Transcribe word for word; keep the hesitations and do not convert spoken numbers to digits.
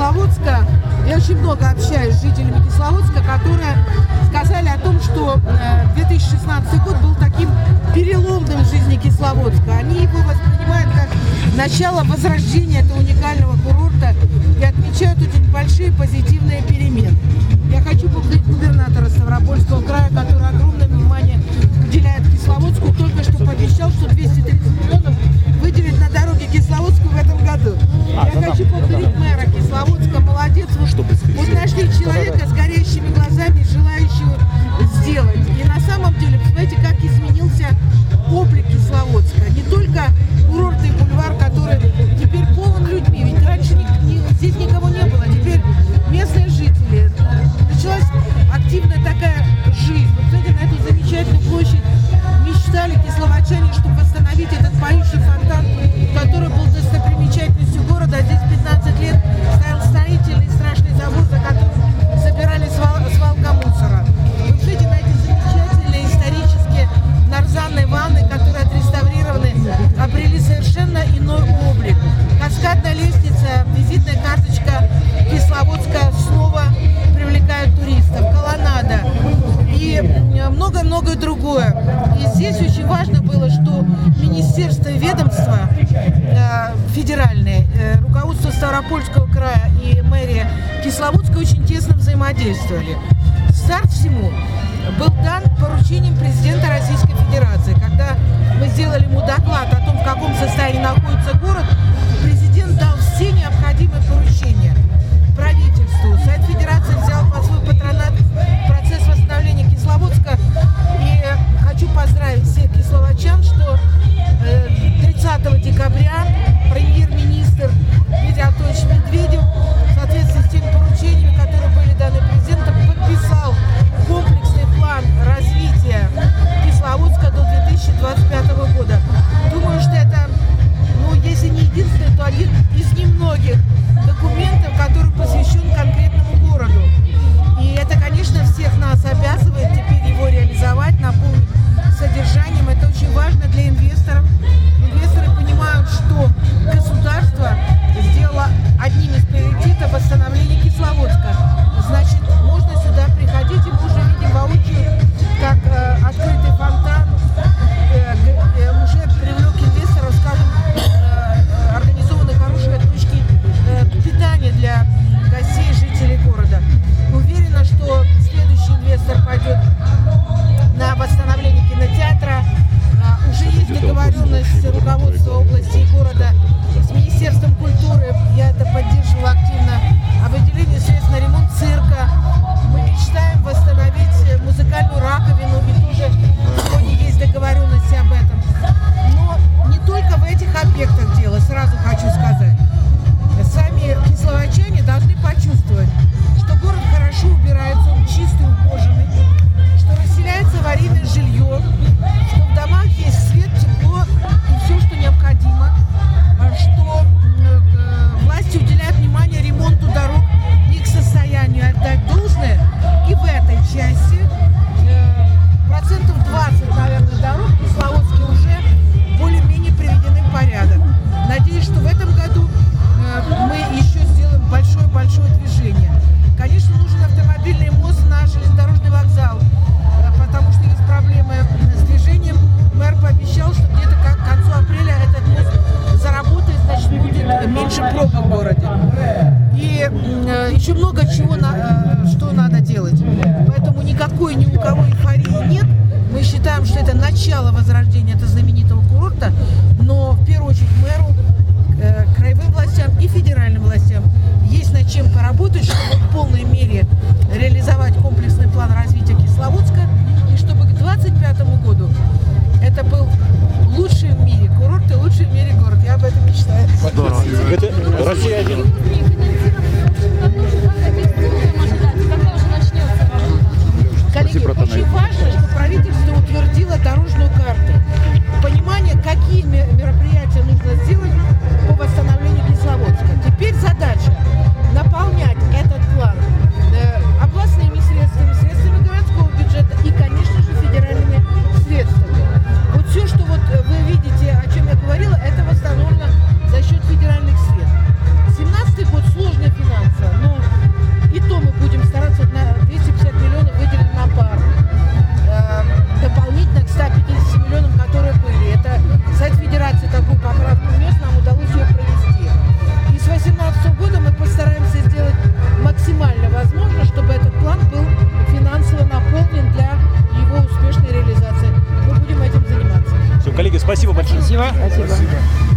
Кисловодска. Я очень много общаюсь с жителями Кисловодска, которые сказали о том, что две тысячи шестнадцатый год был таким переломным в жизни Кисловодска. Они его воспринимают как начало возрождения этого уникального курорта и отмечают очень большие позитивные перемены. Я хочу поблагодарить губернатора Ставропольского края, который огромное внимание уделяет Кисловодску, только что пообещал, что двести тридцать миллионов выделит на дороге Кисловодску в этом году. А, Я хочу поблагодарить мэра Кисловодска, молодец. Вот, вот нашли человека с горящими глазами, желающего сделать. И на самом деле, посмотрите, как изменился облик Кисловодска. Не только курортный бульвар, который теперь полон людьми, ведь раньше ни, ни, здесь никого не было, теперь местные жители. Началась активная такая жизнь. Вот смотрите, на эту замечательную площадь мечтали кисловодчане, чтобы восстановить этот поющий фонтан, который был достопримечательностью города. А здесь пятнадцать лет стоял строительный страшный забор, за которым собирали свал, свалка мусора. Вы видите, на эти замечательные исторические нарзанные ванны, которые отреставрированы, обрели совершенно иной облик. Каскадная лестница, визитная карточка Кисловодска снова привлекает туристов, колоннада и много-много другое. И здесь очень важно было, что министерство и ведомства э, федеральные, э, руководство Ставропольского края и мэрия Кисловодска очень тесно взаимодействовали. Старт всему был дан поручением президента Российской Федерации. Когда мы сделали ему доклад о том, в каком состоянии находится город, президент дал все необходимые поручения правительству. Совет Федерации взял под свой патронат процесс восстановления Кисловодска. И хочу поздравить всех кисловодчан, что тридцатого декабря премьер-министр Дмитрий Анатольевич Медведев в соответствии с теми поручениями, которые были даны президентом, подписал комплексный план развития Кисловодска до две тысячи двадцать пятого года. Думаю, что это, ну, если не единственный, то один из немногих документов, который посвящен конкретному городу. И это, конечно, всех нас обязывает теперь его реализовать, наполнить содержанием. Это очень важно для инвесторов. Инвесторы понимают, что государство сделало одним из приоритетов восстановления Кисловодска. Значит, можно сюда приходить, и мы уже видим воочию, как э, открытый фонтан э, э, уже привлек инвесторов, скажем, э, организованы хорошие точки э, питания для гостей, жителей города. Уверена, что следующий инвестор пойдет на восстановление кинотеатра. А, уже есть договоренность руководства области и города с Министерством культуры, я это поддерживала активно, о выделении средств на ремонт цирка. Мы мечтаем восстановить музыкальную раковину, и тоже сегодня есть договоренности об этом. Но не только в этих объектах дело, сразу хочу сказать. Сами кисловодчане должны почувствовать, что город хорошо убирается, он чистый, ухоженный, что расселяется аварийное жилье, что в домах есть свет, тепло и все, что необходимо, что э, власти уделяют внимание ремонту дорог, их состоянию отдать должное. И в этой части э, процентов двадцать, наверное, дорог в Кисловодске уже более-менее приведены в порядок. Надеюсь, что в этом году э, мы еще сделаем большое-большое движение. Конечно, нужен автомобильный мост на железнодорожный вокзал, потому что есть проблемы с движением. Мэр пообещал, что где-то к концу апреля этот мост заработает, значит, будет меньше пробок в городе. И э, еще много чего, на, э, что надо делать. Поэтому никакой ни у кого эйфории нет. Мы считаем, что это начало возрождения этого знаменитого курорта, но в первую очередь мэру, э, краевым властям и федеральным властям есть над чем поработать, чтобы в полной мере реализовать комплексный план развития Кисловодска, и чтобы к двадцать пятому году это был лучший в мире курорт и лучший в мире город. Я об этом мечтаю. Здорово. Это Россия один. Коллеги, очень важно, что правительство утвердило дорожную карту. Понимание, какие мероприятия нужно сделать по восстановлению Кисловодска. Теперь задача наполнять этот план э, областными средствами, средствами городского бюджета и, конечно же, федеральными средствами. Вот все, что вот вы видите, о чем я говорила, это восстановлено за счет федеральных средств. семнадцатый Спасибо большое. Спасибо. Спасибо.